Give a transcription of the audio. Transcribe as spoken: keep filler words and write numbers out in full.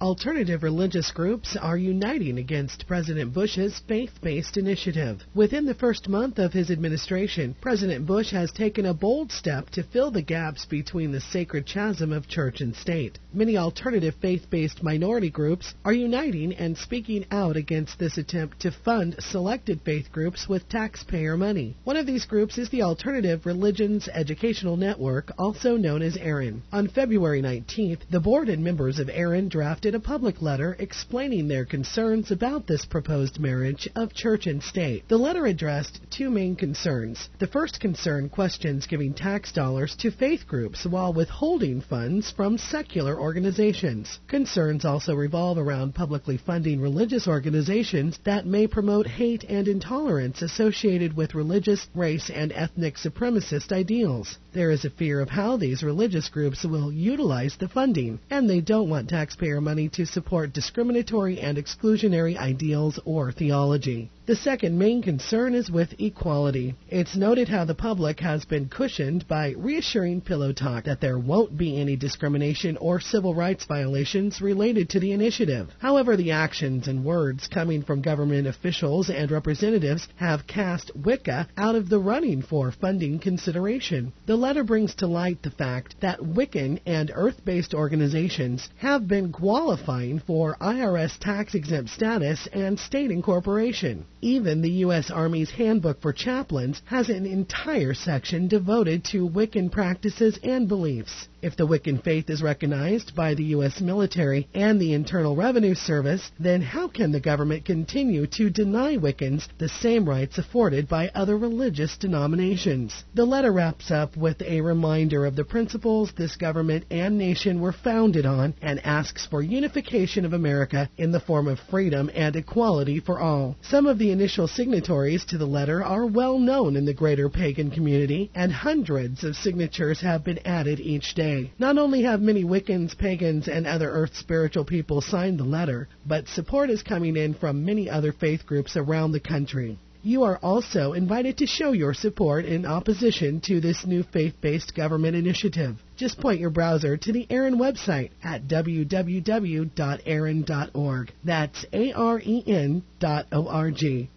Alternative religious groups are uniting against President Bush's faith-based initiative. Within the first month of his administration, President Bush has taken a bold step to fill the gaps between the sacred chasm of church and state. Many alternative faith-based minority groups are uniting and speaking out against this attempt to fund selected faith groups with taxpayer money. One of these groups is the Alternative Religions Educational Network, also known as AREN. On February nineteenth, the board and members of AREN drafted a public letter explaining their concerns about this proposed marriage of church and state. The letter addressed two main concerns. The first concern questions giving tax dollars to faith groups while withholding funds from secular organizations. Concerns also revolve around publicly funding religious organizations that may promote hate and intolerance associated with religious, race, and ethnic supremacist ideals. There is a fear of how these religious groups will utilize the funding, and they don't want taxpayer money to support discriminatory and exclusionary ideals or theology. The second main concern is with equality. It's noted how the public has been cushioned by reassuring Pillow Talk that there won't be any discrimination or civil rights violations related to the initiative. However, the actions and words coming from government officials and representatives have cast Wicca out of the running for funding consideration. The letter brings to light the fact that Wiccan and earth-based organizations have been qualifying for I R S tax-exempt status and state incorporation. Even the U S Army's Handbook for Chaplains has an entire section devoted to Wiccan practices and beliefs. If the Wiccan faith is recognized by the U S military and the Internal Revenue Service, then how can the government continue to deny Wiccans the same rights afforded by other religious denominations? The letter wraps up with a reminder of the principles this government and nation were founded on and asks for unification of America in the form of freedom and equality for all. Some of the initial signatories to the letter are well known in the greater pagan community, and hundreds of signatures have been added each day. Not only have many Wiccans, pagans, and other earth spiritual people signed the letter, but support is coming in from many other faith groups around the country. You are also invited to show your support in opposition to this new faith-based government initiative. Just point your browser to the AREN website at w w w dot aren dot org. That's A R E N dot O R G.